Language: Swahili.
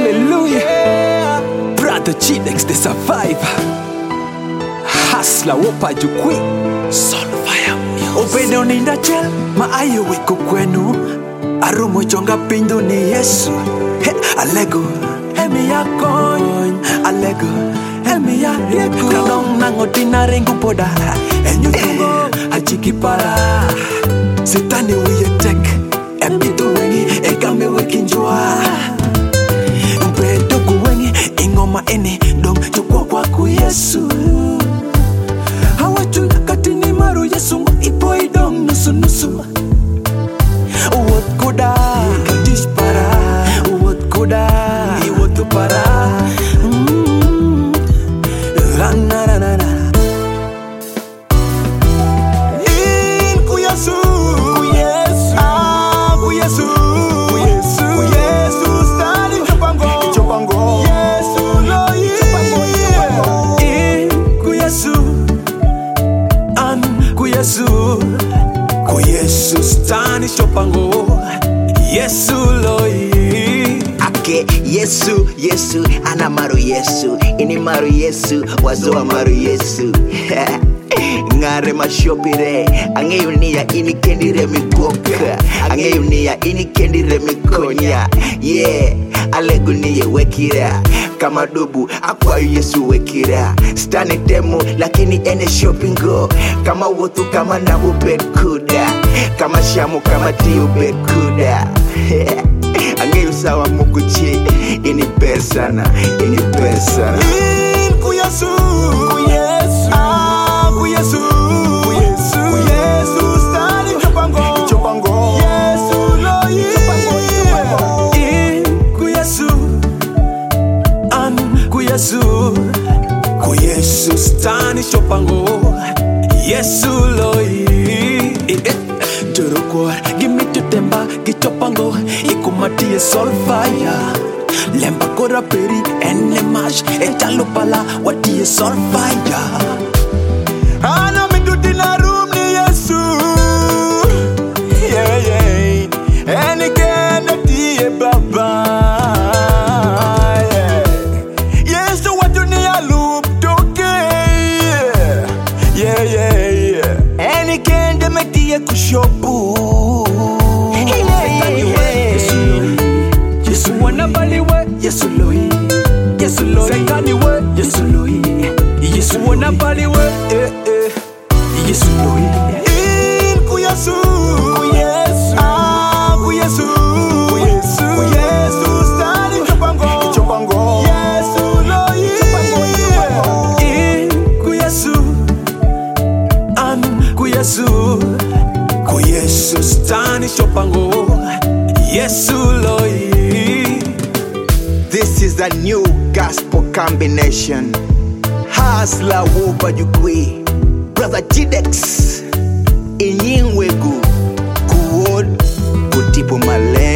Hallelujah. Brother Chidex the survivor. Hustler wopa jukwi. Soulfire music. Obede uninda chel maayo wiko kwenu. Arumo chonga pindu ni Yesu. He alego Emi ya koin alego Emi ya yeko Kanong nangotin na ringu poda Enyo tungo hachiki para Sitani wiye tek Emi tu wengi Ekame wekinjua Mpedo kuwengi Ingoma eni Dong chukwa kwa ku Yesu Hawachun katini maru Yesu Ipo idong nusu nusu Uwot kuda Kadish para Uwot kuda Iwot para Na na na na In ku Yesu Yesu ku Yesu Yesu Yesu stali chopango Yesu lo in ku Yesu ku Yesu stani chopango Yesu lo Ake Yesu ana maru Yesu ini maru Yesu wazoa maru Yesu ngare mashopire angeyunia ini kendire mikoka angeyunia ini kendire mikonya alegunie wekira kama dubu akwa Yesu wekira stani demo lakini ene shopping go kama wotu kama nabu bekuda kama shamu kama tiu bekuda Angeyu sawa mukuchi ini pesana In ku Yesu ku Yesu stali chopango Yesu lo in ku Yesu ku Yesu stani chopango Yesu lo Jorokor gimme to temba gichopango ikumatie Soulfire lemba kora peri ene mash etalopala watie Soulfire Ana miduti na room ni Yesu Eni kenda tiye baba Yesu watu ni ya loop toke Eni kenda metie kushopu Yesu wanabaliwe Yesu loi Sekaniwe Yesu loi Yesu wanabaliwe Yesu loi In ku Yesu stali chopango Yesu loi In ku Yesu stani chopango Yesu loi. This is a new gospel combination. Hustler wopa jukwi. Brother Chidex Inyingwegu Kuwod Kutipo Malen